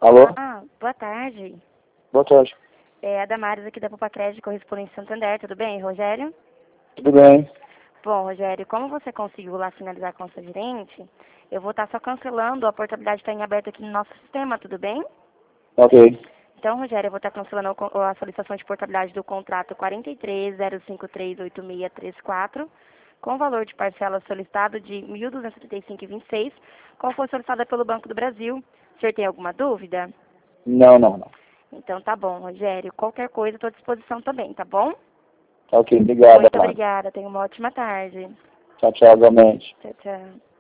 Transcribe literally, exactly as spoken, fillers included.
Alô? Ah, boa tarde. Boa tarde. É a Damares aqui da Popacred, correspondente Santander. Tudo bem, Rogério? Tudo bem? Bom, Rogério, como você conseguiu lá finalizar com a sua gerente, eu vou estar só cancelando, a portabilidade está em aberto aqui no nosso sistema, tudo bem? Ok. Então, Rogério, eu vou estar cancelando o con- a solicitação de portabilidade do contrato quatro três zero cinco três oito seis três quatro, com valor de parcela solicitado de mil duzentos e trinta e cinco vírgula vinte e seis, qual foi solicitada pelo Banco do Brasil. O senhor tem alguma dúvida? Não, não, não. Então tá bom, Rogério. Qualquer coisa, estou à disposição também, tá bom? Ok, obrigado, Muito Amado. obrigada. Tenha uma ótima tarde. Tchau, tchau, igualmente. Tchau, tchau.